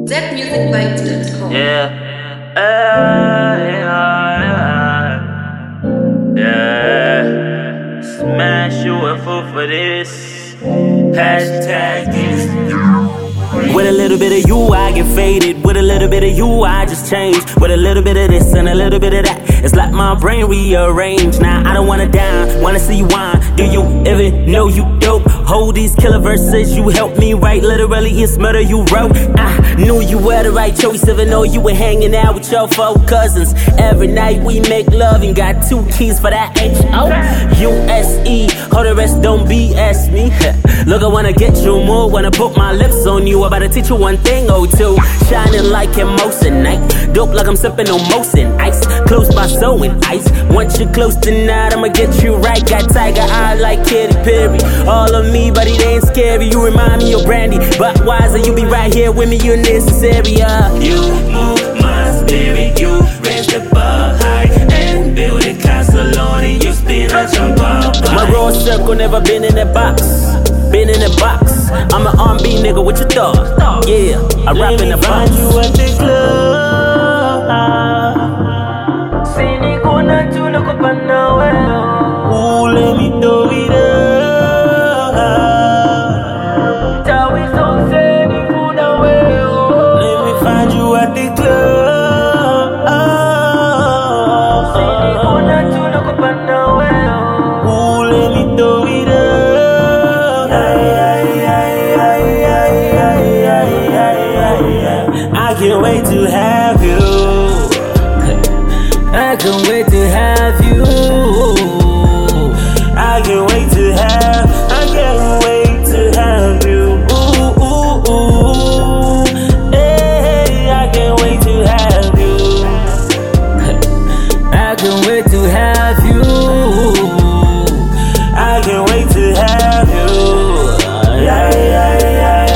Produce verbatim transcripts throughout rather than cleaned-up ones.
that music vibes dot com. Yeah. Uh, yeah, yeah, yeah. Smash you a fool for this. Hashtag this. With a little bit of you, I get faded. With a little bit of you, I just change. With a little bit of this and a little bit of that, it's like my brain rearranged. Now I don't wanna down, wanna see you whine. Do you even know you dope? Hold these killer verses, you helped me write. Literally, it's murder you wrote. I knew you were the right choice, even though you were hanging out with your four cousins. Every night we make love and got two keys for that H O U S E. Hold the rest, don't B S me. Look, I wanna get you more, wanna put my lips on you. About to teach you one thing or two. Shining like Emotionite, dope like I'm sipping on Mosin Ice. Close by so in ice. Once you're close tonight, I'ma get you right. Got tiger eyes like Katy Perry. All of me, but it ain't scary. You remind me of Brandy, but wiser. You be right here with me, you're necessary. Uh. You move my spirit, you raise the bar high and build a castle on it. You spin a jump up. My raw circle never been in a box. Been in a box. I'm an R and B nigga, what you thought? Yeah, I rap in the box. Let me find you at the club. Sini kona tuna kupana well. Ooh, let me throw it up. Tawi so seni funa well. Let me find you at the club. Sini kona tuna kupana well. Ooh, let me throw it up. I can't wait to have you. I can't wait to have you. I can't wait to have. I can't wait to have you. Ooh, ooh, ooh. Hey, I can't wait to have you. I can't wait to have you. I can't wait to have you. Yeah, yeah, yeah,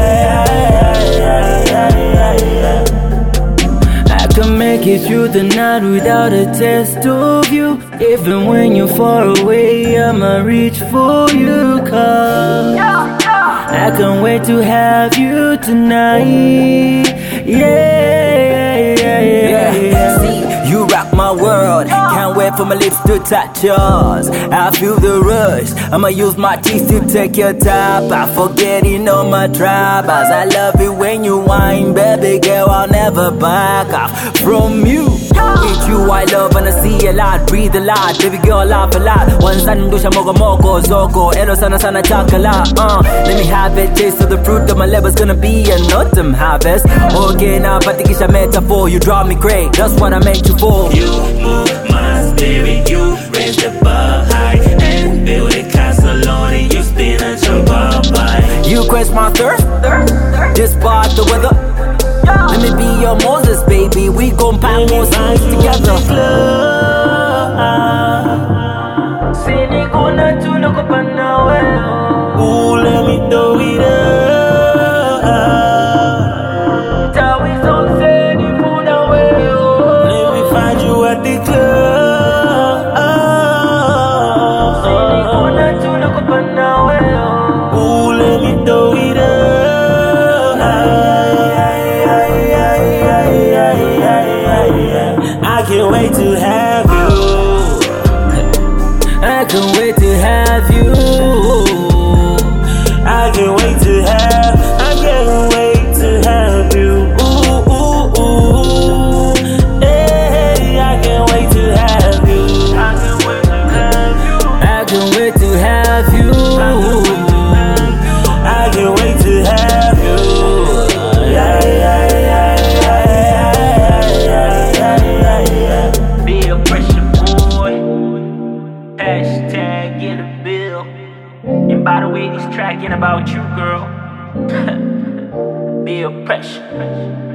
make it through the night without a taste of you. Even when you're far away, I'ma reach for you, cause I can't wait to have you tonight. Yeah, yeah, yeah, yeah. See, you rock my world. Can't wait for my lips to touch yours. I feel the rush. I'ma use my teeth to take your top. I forget you know my tribe. As I love it when you whine, baby girl, I'll never back off from you. It's you I love and I see a lot, breathe a lot. Baby girl, laugh a lot. One sun dusha mogo mogo zogo. Elo sana sana talk a lot. Uh, let me have it, taste of the fruit of my liver's gonna be an autumn harvest. Okay, now patikisha metaphor. You drive me crazy, that's what I meant you for. You move my spirit, you raise the bar high and build a castle on it. You spin and jump up high. You quench my thirst, despite the weather. Let me be your Moses, baby. We gon' pack more signs together. Ooh, let me throw it up. Let me find you at the club. Ooh, let me throw it up. I can't wait to have you. I can't wait to have you. I can't wait to have. I can't wait to have you. Ooh, ooh, ooh. Hey, I can't wait to have you. I can't wait to have you. I can't wait to have you. I can't wait to have you. Yeah, yeah, yeah, yeah, yeah, yeah, yeah. Be a pressure boy. Hashtag in the bill. And by the way, this track ain't about you, girl. Be a pressure.